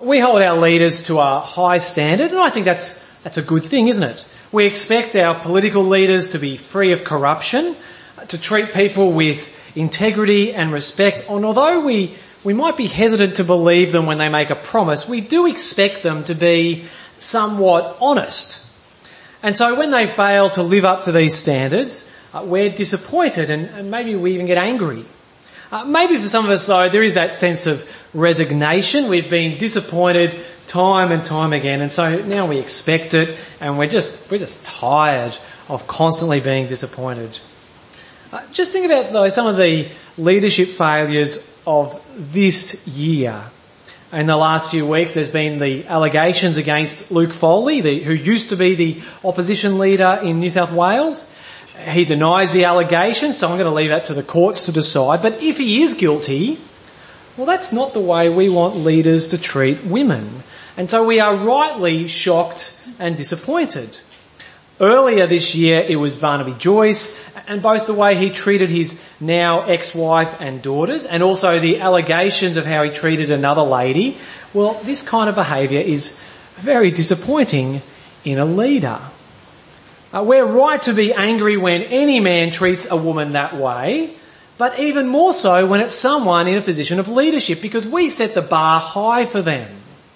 We hold our leaders to a high standard, and I think that's a good thing, isn't it? We expect our political leaders to be free of corruption, to treat people with integrity and respect, and although we might be hesitant to believe them when they make a promise, we do expect them to be somewhat honest. And so when they fail to live up to these standards, we're disappointed and maybe we even get angry. Maybe for some of us though, there is that sense of resignation. We've been disappointed time and time again, and so now we expect it, and we're just tired of constantly being disappointed. Just think about though some of the leadership failures of this year. In the last few weeks, there's been the allegations against Luke Foley, who used to be the opposition leader in New South Wales. He denies the allegations, so I'm going to leave that to the courts to decide. But if he is guilty, well, that's not the way we want leaders to treat women. And so we are rightly shocked and disappointed. Earlier this year, it was Barnaby Joyce, and both the way he treated his now ex-wife and daughters, and also the allegations of how he treated another lady. Well, this kind of behaviour is very disappointing in a leader. We're right to be angry when any man treats a woman that way, but even more so when it's someone in a position of leadership, because we set the bar high for them.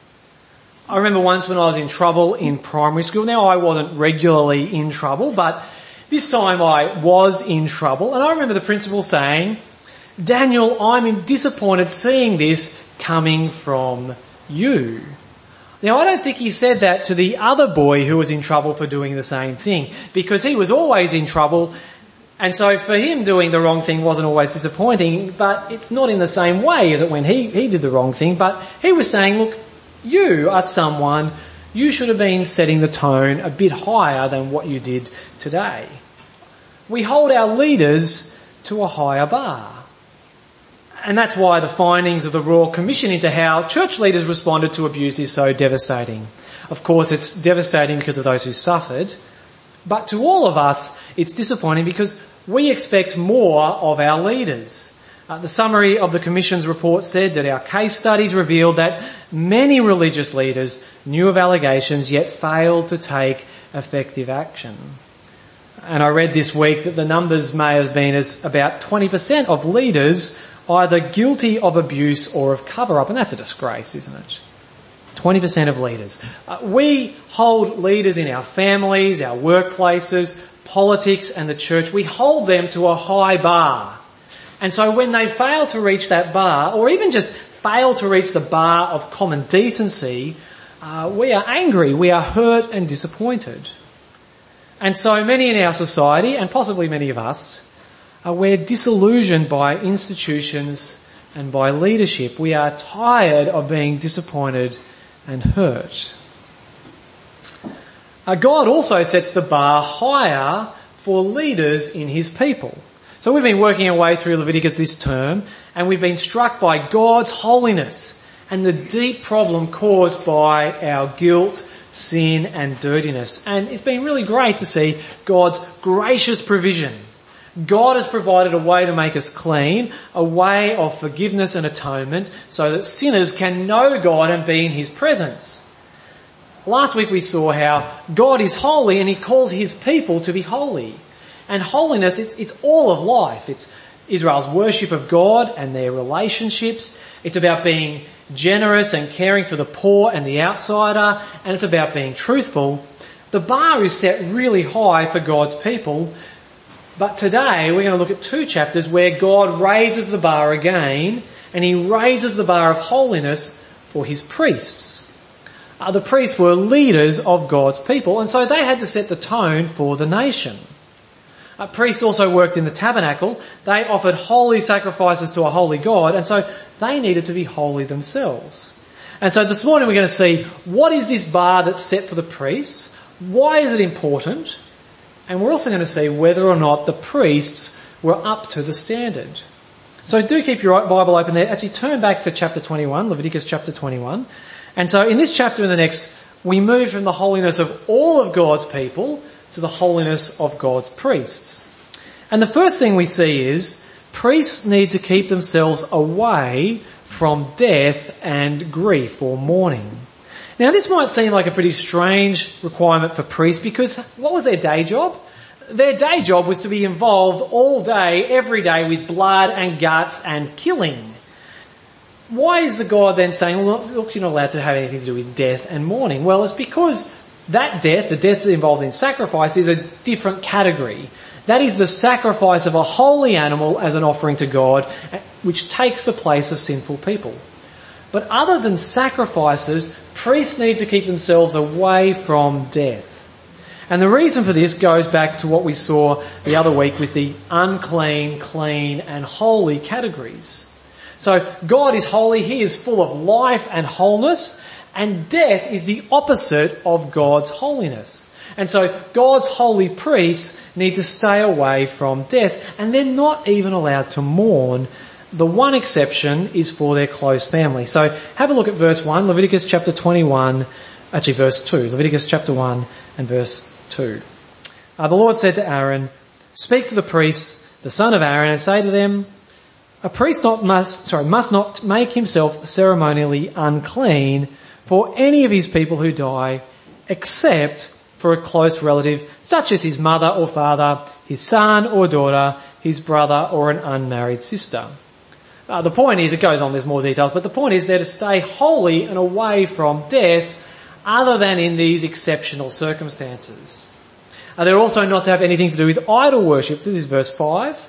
I remember once when I was in trouble in primary school. Now, I wasn't regularly in trouble, but this time I was in trouble. And I remember the principal saying, "Daniel, I'm disappointed seeing this coming from you." Now, I don't think he said that to the other boy who was in trouble for doing the same thing, because he was always in trouble. And so for him doing the wrong thing wasn't always disappointing, but it's not in the same way as it when he did the wrong thing. But he was saying, look, you are someone, you should have been setting the tone a bit higher than what you did today. We hold our leaders to a higher bar. And that's why the findings of the Royal Commission into how church leaders responded to abuse is so devastating. Of course, it's devastating because of those who suffered. But to all of us, it's disappointing because we expect more of our leaders. The summary of the Commission's report said that our case studies revealed that many religious leaders knew of allegations yet failed to take effective action. And I read this week that the numbers may have been as about 20% of leaders either guilty of abuse or of cover-up. And that's a disgrace, isn't it? 20% of leaders. We hold leaders in our families, our workplaces, politics and the church. We hold them to a high bar. And so when they fail to reach that bar, or even just fail to reach the bar of common decency, we are angry, we are hurt and disappointed. And so many in our society, and possibly many of us, we're disillusioned by institutions and by leadership. We are tired of being disappointed and hurt. God also sets the bar higher for leaders in his people. So we've been working our way through Leviticus this term, and we've been struck by God's holiness and the deep problem caused by our guilt, sin and dirtiness. And it's been really great to see God's gracious provision. God has provided a way to make us clean, a way of forgiveness and atonement, so that sinners can know God and be in his presence. Last week we saw how God is holy and he calls his people to be holy. And holiness, it's all of life. It's Israel's worship of God and their relationships. It's about being generous and caring for the poor and the outsider. And it's about being truthful. The bar is set really high for God's people. But today we're going to look at 2 chapters where God raises the bar again, and he raises the bar of holiness for his priests. The priests were leaders of God's people, and so they had to set the tone for the nation. Priests also worked in the tabernacle. They offered holy sacrifices to a holy God, and so they needed to be holy themselves. And so this morning we're going to see, what is this bar that's set for the priests? Why is it important? And we're also going to see whether or not the priests were up to the standard. So do keep your Bible open there. Actually turn back to chapter 21, Leviticus chapter 21. And so in this chapter and the next, we move from the holiness of all of God's people to the holiness of God's priests. And the first thing we see is priests need to keep themselves away from death and grief or mourning. Now this might seem like a pretty strange requirement for priests, because what was their day job? Their day job was to be involved all day, every day, with blood and guts and killing. Why is the God then saying, well, look, you're not allowed to have anything to do with death and mourning? Well, it's because that death, the death involved in sacrifice, is a different category. That is the sacrifice of a holy animal as an offering to God, which takes the place of sinful people. But other than sacrifices, priests need to keep themselves away from death. And the reason for this goes back to what we saw the other week with the unclean, clean and holy categories. So God is holy, He is full of life and wholeness, and death is the opposite of God's holiness. And so God's holy priests need to stay away from death, and they're not even allowed to mourn. The one exception is for their close family. So have a look at verse 1, Leviticus chapter 21, actually verse 2, Leviticus chapter 1 and verse 2. The Lord said to Aaron, "Speak to the priests, the son of Aaron, and say to them, a priest must not make himself ceremonially unclean for any of his people who die, except for a close relative, such as his mother or father, his son or daughter, his brother or an unmarried sister." The point is, it goes on, there's more details, but the point is they're to stay holy and away from death, other than in these exceptional circumstances. They're also not to have anything to do with idol worship. This is verse 5.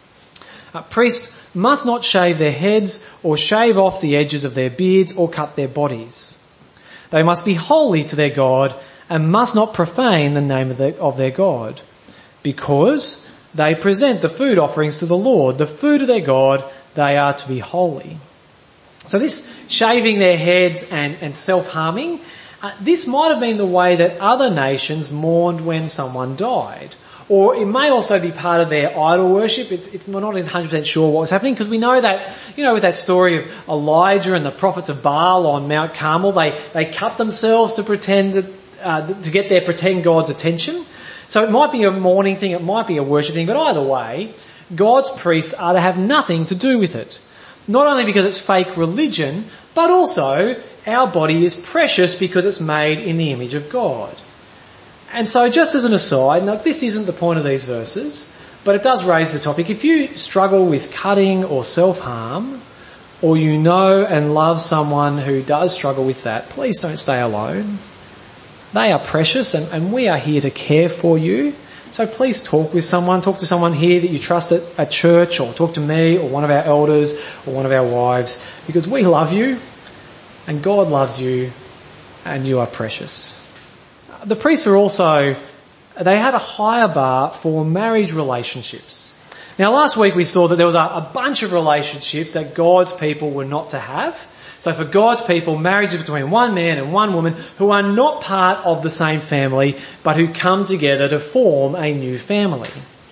Priests must not shave their heads or shave off the edges of their beards or cut their bodies. They must be holy to their God and must not profane the name of their God, because they present the food offerings to the Lord, the food of their God. They are to be holy. So this shaving their heads and self-harming, this might have been the way that other nations mourned when someone died. Or it may also be part of their idol worship. We're not 100% sure what was happening, because we know that, with that story of Elijah and the prophets of Baal on Mount Carmel, they cut themselves to pretend to get their pretend God's attention. So it might be a mourning thing, it might be a worship thing, but either way, God's priests are to have nothing to do with it. Not only because it's fake religion, but also our body is precious because it's made in the image of God. And so just as an aside, now this isn't the point of these verses, but it does raise the topic. If you struggle with cutting or self-harm, or you know and love someone who does struggle with that, please don't stay alone. They are precious, and we are here to care for you. So please talk to someone here that you trust at church, or talk to me or one of our elders or one of our wives, because we love you and God loves you and you are precious. The priests they have a higher bar for marriage relationships. Now last week we saw that there was a bunch of relationships that God's people were not to have. So for God's people, marriage is between one man and one woman who are not part of the same family, but who come together to form a new family.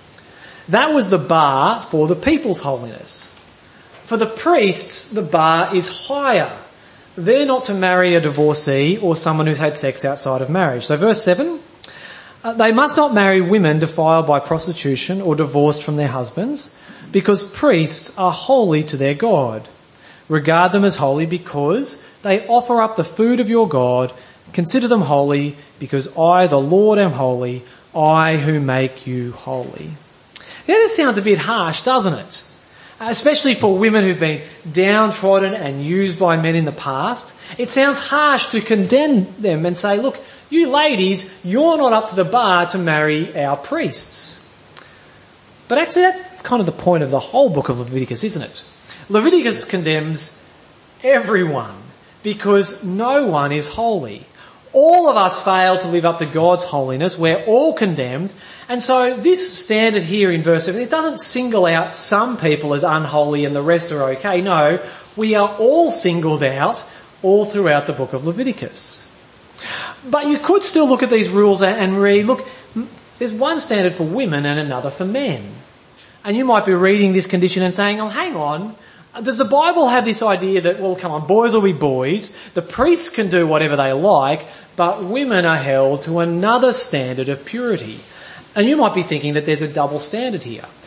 That was the bar for the people's holiness. For the priests, the bar is higher. They're not to marry a divorcee or someone who's had sex outside of marriage. So verse 7, they must not marry women defiled by prostitution or divorced from their husbands, because priests are holy to their God. Regard them as holy because they offer up the food of your God. Consider them holy because I, the Lord, am holy, I who make you holy. Now that sounds a bit harsh, doesn't it? Especially for women who've been downtrodden and used by men in the past. It sounds harsh to condemn them and say, look, you ladies, you're not up to the bar to marry our priests. But actually that's kind of the point of the whole book of Leviticus, isn't it? Leviticus condemns everyone because no one is holy. All of us fail to live up to God's holiness. We're all condemned. And so this standard here in verse 7, it doesn't single out some people as unholy and the rest are okay. No, we are all singled out all throughout the book of Leviticus. But you could still look at these rules and read, look, there's one standard for women and another for men. And you might be reading this condition and saying, oh, hang on, does the Bible have this idea that, well, come on, boys will be boys, the priests can do whatever they like, but women are held to another standard of purity? And you might be thinking that there's a double standard here.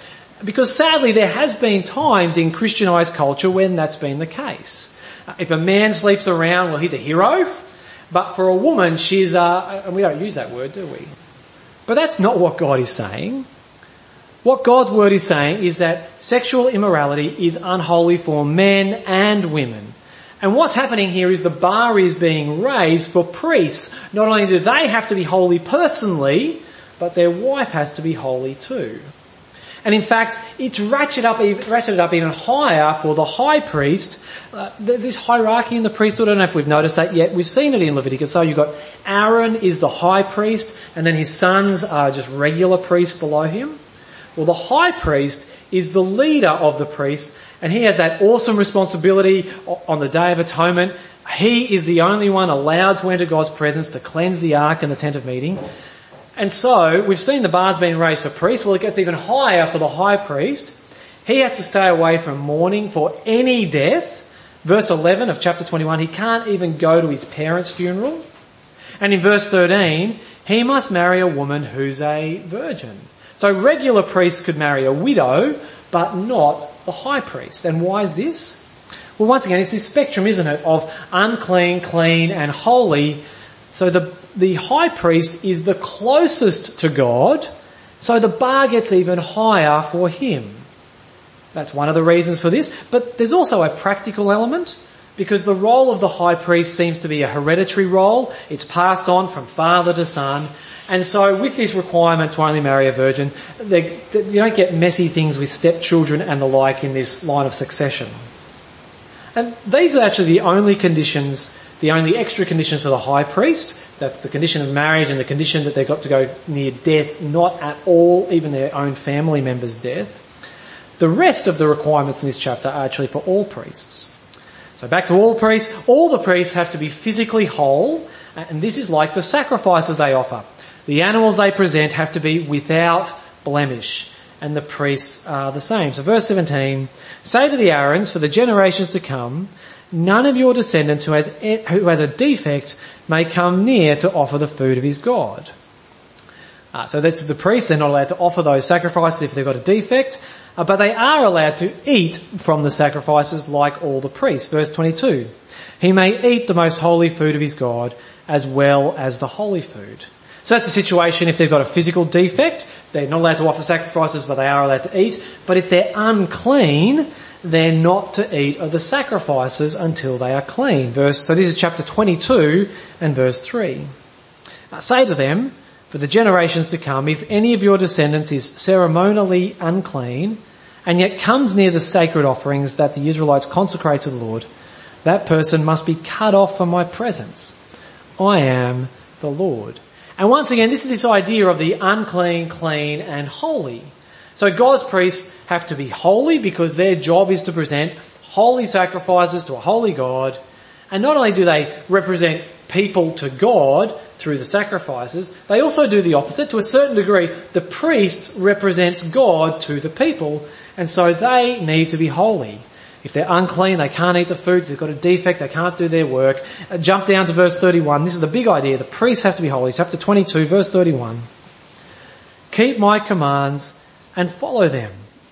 Because sadly there has been times in Christianised culture when that's been the case. If a man sleeps around, well, he's a hero. But for a woman, she's and we don't use that word, do we? But that's not what God is saying. What God's word is saying is that sexual immorality is unholy for men and women. And what's happening here is the bar is being raised for priests. Not only do they have to be holy personally, but their wife has to be holy too. And in fact, it's ratcheted up even higher for the high priest. This hierarchy in the priesthood, I don't know if we've noticed that yet. We've seen it in Leviticus. So you've got Aaron is the high priest, and then his sons are just regular priests below him. Well, the high priest is the leader of the priests, and he has that awesome responsibility on the Day of Atonement. He is the only one allowed to enter God's presence to cleanse the ark and the tent of meeting. And so, we've seen the bars being raised for priests. Well, it gets even higher for the high priest. He has to stay away from mourning for any death. Verse 11 of chapter 21, he can't even go to his parents' funeral. And in verse 13, he must marry a woman who's a virgin. So regular priests could marry a widow, but not the high priest. And why is this? Well, once again, it's this spectrum, isn't it, of unclean, clean and holy. So the high priest is the closest to God, so the bar gets even higher for him. That's one of the reasons for this. But there's also a practical element, because the role of the high priest seems to be a hereditary role. It's passed on from father to son. And so with this requirement to only marry a virgin, you don't get messy things with stepchildren and the like in this line of succession. And these are actually the only conditions, the only extra conditions for the high priest. That's the condition of marriage and the condition that they've got to go near death, not at all even their own family member's death. The rest of the requirements in this chapter are actually for all priests. So back to all priests. All the priests have to be physically whole, and this is like the sacrifices they offer. The animals they present have to be without blemish, and the priests are the same. So verse 17, say to the Aarons, for the generations to come, none of your descendants who has a defect may come near to offer the food of his God. So that's the priests. They're not allowed to offer those sacrifices if they've got a defect, but they are allowed to eat from the sacrifices like all the priests. Verse 22, he may eat the most holy food of his God as well as the holy food. So that's the situation if they've got a physical defect. They're not allowed to offer sacrifices, but they are allowed to eat. But if they're unclean, they're not to eat of the sacrifices until they are clean. So this is chapter 22 and verse 3. Say to them, for the generations to come, if any of your descendants is ceremonially unclean and yet comes near the sacred offerings that the Israelites consecrate to the Lord, that person must be cut off from my presence. I am the Lord. And once again, this is this idea of the unclean, clean and holy. So God's priests have to be holy because their job is to present holy sacrifices to a holy God. And not only do they represent people to God through the sacrifices, they also do the opposite. To a certain degree, the priest represents God to the people, and so they need to be holy. If they're unclean, they can't eat the food. If they've got a defect, they can't do their work. Jump down to verse 31. This is the big idea. The priests have to be holy. Chapter 22, verse 31. Keep my commands and follow them.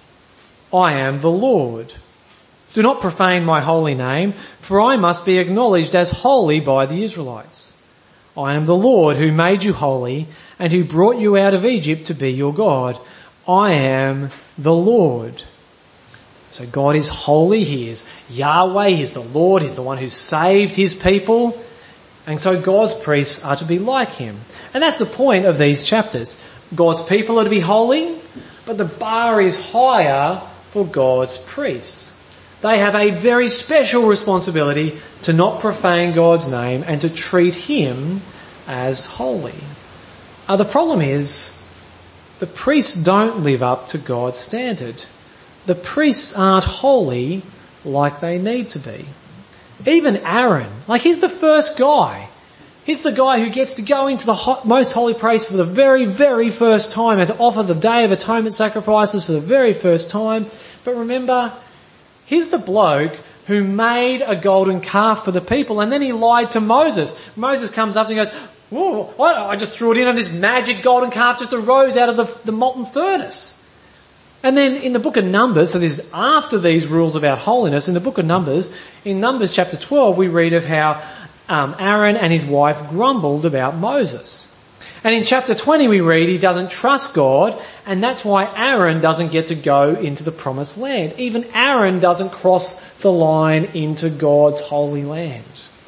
I am the Lord. Do not profane my holy name, for I must be acknowledged as holy by the Israelites. I am the Lord who made you holy and who brought you out of Egypt to be your God. I am the Lord. So God is holy. He is Yahweh. He's the Lord. He's the one who saved his people. And so God's priests are to be like him. And that's the point of these chapters. God's people are to be holy, but the bar is higher for God's priests. They have a very special responsibility to not profane God's name and to treat him as holy. The problem is the priests don't live up to God's standard. The priests aren't holy like they need to be. Even Aaron, he's the first guy. He's the guy who gets to go into the most holy place for the very, very first time and to offer the Day of Atonement sacrifices for the very first time. But remember, he's the bloke who made a golden calf for the people, and then he lied to Moses. Moses comes up and goes, "Oh, I just threw it in and this magic golden calf just arose out of the molten furnace." And then in the book of Numbers, so this is after these rules about holiness, in the book of Numbers, in Numbers chapter 12, we read of how Aaron and his wife grumbled about Moses. And in chapter 20 we read he doesn't trust God, and that's why Aaron doesn't get to go into the promised land. Even Aaron doesn't cross the line into God's holy land.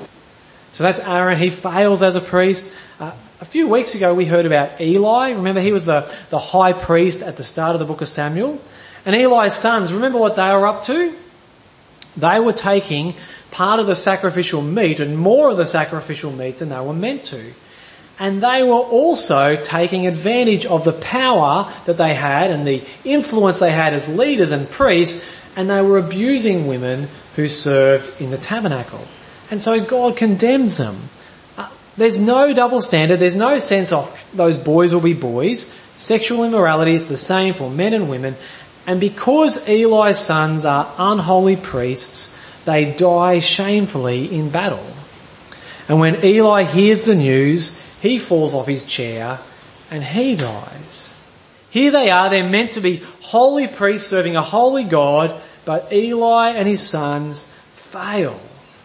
So that's Aaron. He fails as a priest. A few weeks ago we heard about Eli. Remember, he was the high priest at the start of the book of Samuel. And Eli's sons, remember what they were up to? They were taking part of the sacrificial meat and more of the sacrificial meat than they were meant to. And they were also taking advantage of the power that they had and the influence they had as leaders and priests, and they were abusing women who served in the tabernacle. And so God condemns them. There's no double standard. There's no sense of those boys will be boys. Sexual immorality, it's the same for men and women. And because Eli's sons are unholy priests, they die shamefully in battle. And when Eli hears the news, he falls off his chair and he dies. Here they are, they're meant to be holy priests serving a holy God, but Eli and his sons fail.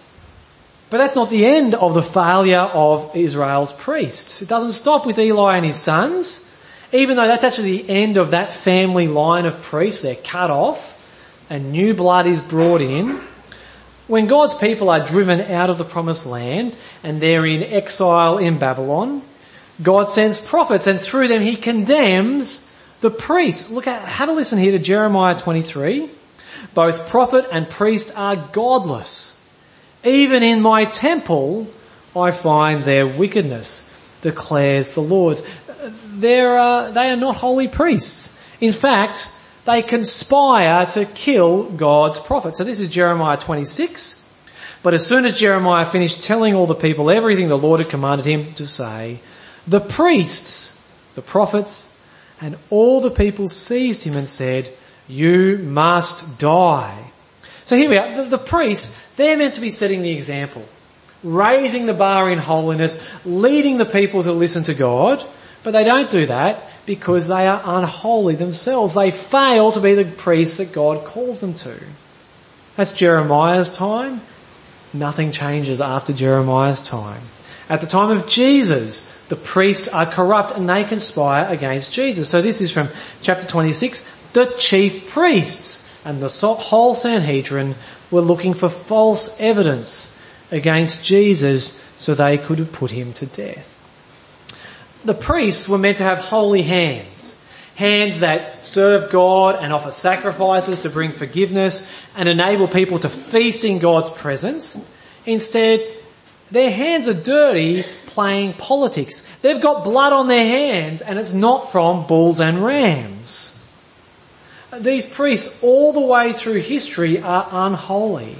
But that's not the end of the failure of Israel's priests. It doesn't stop with Eli and his sons. Even though that's actually the end of that family line of priests, they're cut off and new blood is brought in. When God's people are driven out of the promised land and they're in exile in Babylon, God sends prophets and through them he condemns the priests. Have a listen here to Jeremiah 23. Both prophet and priest are godless. Even in my temple I find their wickedness, declares the Lord. They are not holy priests. In fact, they conspire to kill God's prophets. So this is Jeremiah 26. But as soon as Jeremiah finished telling all the people everything the Lord had commanded him to say, the priests, the prophets, and all the people seized him and said, "You must die." So here we are. The priests, they're meant to be setting the example, raising the bar in holiness, leading the people to listen to God, but they don't do that because they are unholy themselves. They fail to be the priests that God calls them to. That's Jeremiah's time. Nothing changes after Jeremiah's time. At the time of Jesus, the priests are corrupt and they conspire against Jesus. So this is from chapter 26. The chief priests and the whole Sanhedrin were looking for false evidence against Jesus so they could have put him to death. The priests were meant to have holy hands. Hands that serve God and offer sacrifices to bring forgiveness and enable people to feast in God's presence. Instead, their hands are dirty playing politics. They've got blood on their hands and it's not from bulls and rams. These priests all the way through history are unholy.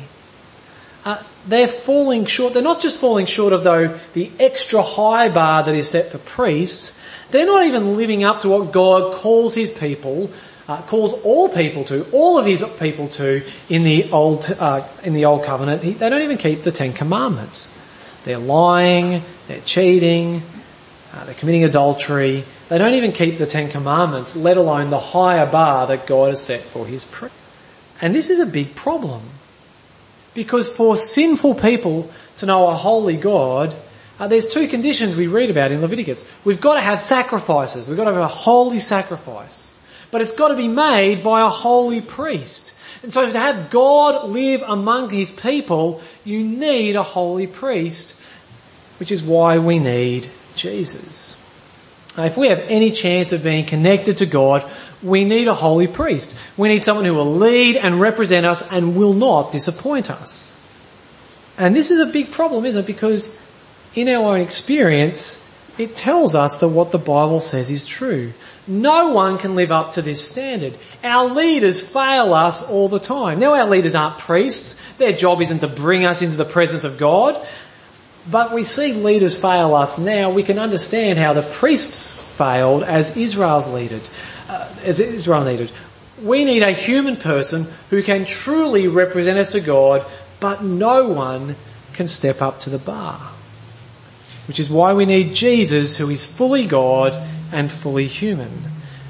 They're falling short. They're not just falling short of the extra high bar that is set for priests. They're not even living up to what God calls his people, calls all people to, all of his people to in the old covenant. They don't even keep the 10 Commandments. They're lying, they're cheating, they're committing adultery. They don't even keep the 10 Commandments, let alone the higher bar that God has set for his priests. And this is a big problem. Because for sinful people to know a holy God, there's 2 conditions we read about in Leviticus. We've got to have sacrifices. We've got to have a holy sacrifice. But it's got to be made by a holy priest. And so to have God live among his people, you need a holy priest, which is why we need Jesus. Now, if we have any chance of being connected to God, we need a holy priest. We need someone who will lead and represent us and will not disappoint us. And this is a big problem, isn't it? Because in our own experience, it tells us that what the Bible says is true. No one can live up to this standard. Our leaders fail us all the time. Now, our leaders aren't priests. Their job isn't to bring us into the presence of God. But we see leaders fail us now. We can understand how the priests failed as Israel needed. We need a human person who can truly represent us to God, but no one can step up to the bar. Which is why we need Jesus, who is fully God and fully human.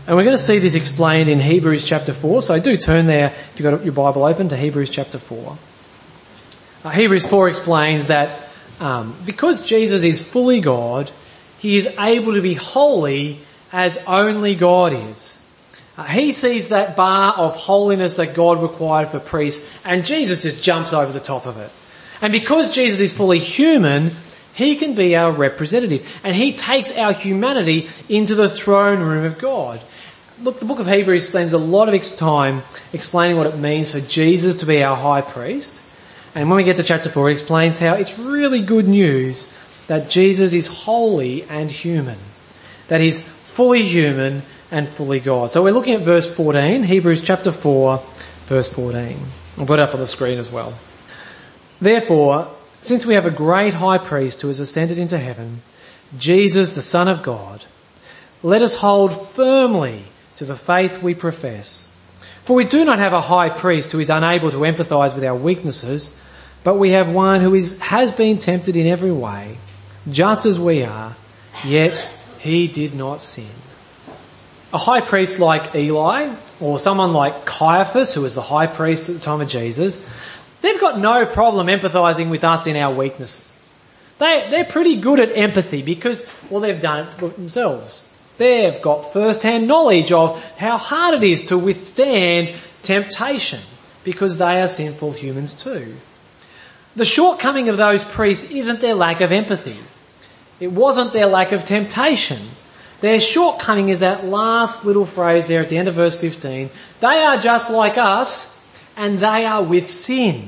And we're going to see this explained in Hebrews chapter 4. So do turn there, if you've got your Bible open, to Hebrews chapter 4. Hebrews 4 explains that because Jesus is fully God, he is able to be holy as only God is. He sees that bar of holiness that God required for priests, and Jesus just jumps over the top of it. And because Jesus is fully human, he can be our representative, and he takes our humanity into the throne room of God. Look, the book of Hebrews spends a lot of time explaining what it means for Jesus to be our high priest. And when we get to chapter 4, it explains how it's really good news that Jesus is holy and human, that he's fully human and fully God. So we're looking at verse 14, Hebrews chapter 4, verse 14. I'll put it up on the screen as well. Therefore, since we have a great high priest who has ascended into heaven, Jesus, the Son of God, let us hold firmly to the faith we profess. For we do not have a high priest who is unable to empathise with our weaknesses, but we have one who has been tempted in every way, just as we are, yet he did not sin. A high priest like Eli, or someone like Caiaphas, who was the high priest at the time of Jesus, they've got no problem empathising with us in our weaknesses. They're pretty good at empathy because, well, they've done it themselves. They've got first-hand knowledge of how hard it is to withstand temptation because they are sinful humans too. The shortcoming of those priests isn't their lack of empathy. It wasn't their lack of temptation. Their shortcoming is that last little phrase there at the end of verse 15. They are just like us and they are with sin.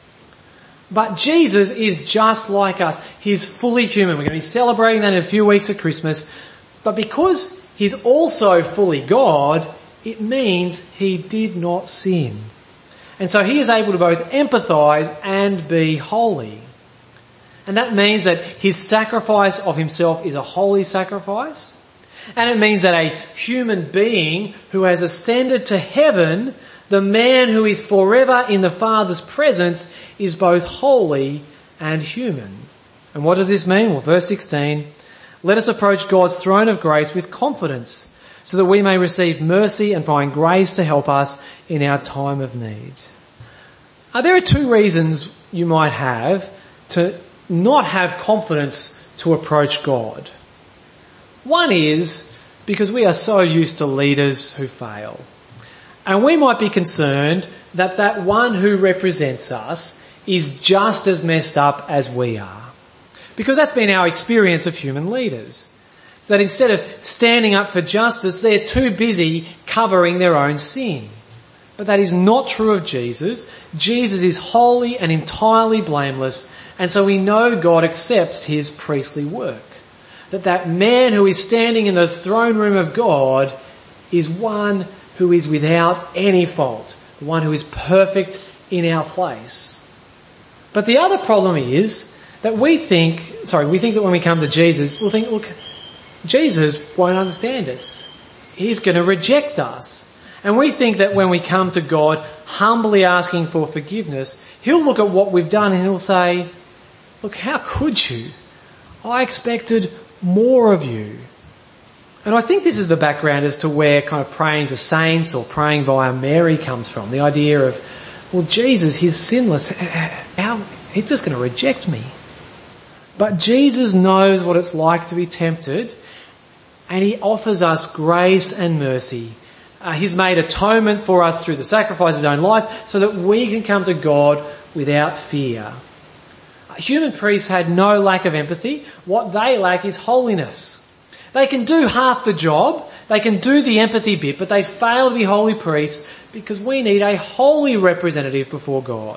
But Jesus is just like us. He's fully human. We're going to be celebrating that in a few weeks at Christmas. But because he's also fully God, it means he did not sin. And so he is able to both empathise and be holy. And that means that his sacrifice of himself is a holy sacrifice. And it means that a human being who has ascended to heaven, the man who is forever in the Father's presence, is both holy and human. And what does this mean? Well, verse 16, let us approach God's throne of grace with confidence so that we may receive mercy and find grace to help us in our time of need. There are two reasons you might have to not have confidence to approach God. One is because we are so used to leaders who fail. And we might be concerned that that one who represents us is just as messed up as we are. Because that's been our experience of human leaders. That instead of standing up for justice, they're too busy covering their own sin. But that is not true of Jesus. Jesus is holy and entirely blameless, and so we know God accepts his priestly work. That man who is standing in the throne room of God is one who is without any fault, the one who is perfect in our place. But the other problem is that we think that when we come to Jesus, we'll think, look, Jesus won't understand us. He's going to reject us. And we think that when we come to God humbly asking for forgiveness, he'll look at what we've done and he'll say, look, how could you? I expected more of you. And I think this is the background as to where kind of praying to saints or praying via Mary comes from. The idea of, well, Jesus, he's sinless. He's just going to reject me. But Jesus knows what it's like to be tempted, and he offers us grace and mercy. He's made atonement for us through the sacrifice of his own life so that we can come to God without fear. Human priests had no lack of empathy. What they lack is holiness. They can do half the job, they can do the empathy bit, but they fail to be holy priests because we need a holy representative before God.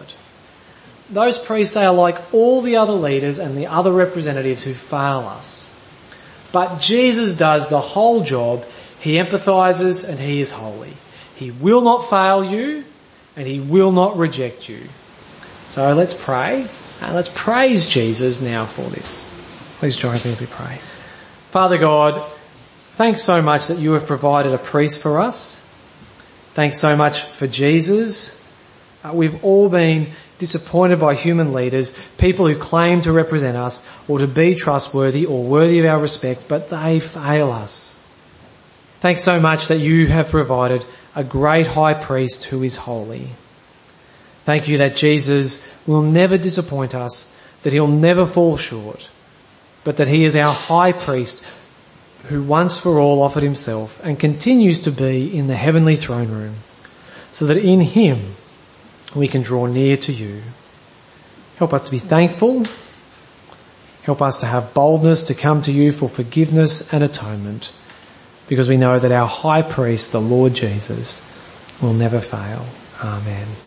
Those priests, they are like all the other leaders and the other representatives who fail us. But Jesus does the whole job. He empathises and he is holy. He will not fail you and he will not reject you. So let's pray. Let's praise Jesus now for this. Please join me as we pray. Father God, thanks so much that you have provided a priest for us. Thanks so much for Jesus. We've all been disappointed by human leaders, people who claim to represent us or to be trustworthy or worthy of our respect, but they fail us. Thanks so much that you have provided a great high priest who is holy. Thank you that Jesus will never disappoint us, that he'll never fall short, but that he is our high priest who once for all offered himself and continues to be in the heavenly throne room, so that in him we can draw near to you. Help us to be thankful. Help us to have boldness to come to you for forgiveness and atonement, because we know that our high priest, the Lord Jesus, will never fail. Amen.